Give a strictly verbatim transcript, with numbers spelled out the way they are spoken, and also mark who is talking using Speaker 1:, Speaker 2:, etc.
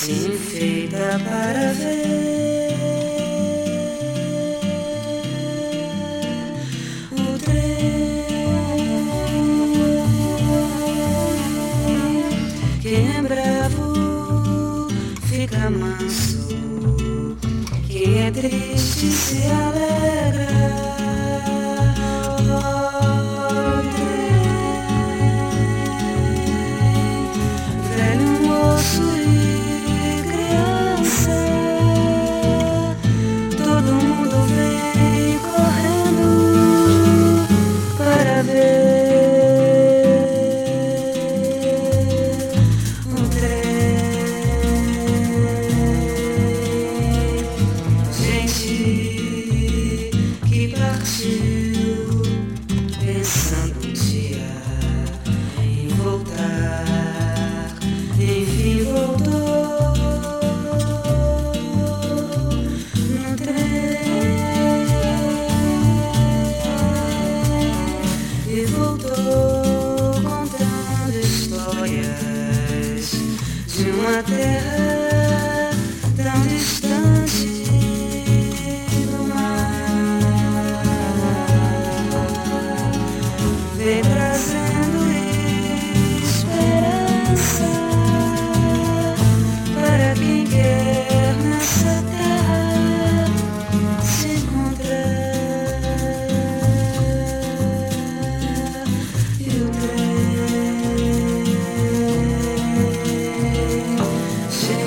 Speaker 1: assim feita para ver o trem que em bravo fica manso, que é triste se alegra. Pensando um dia em voltar, enfim voltou no trem e voltou contando histórias de uma terra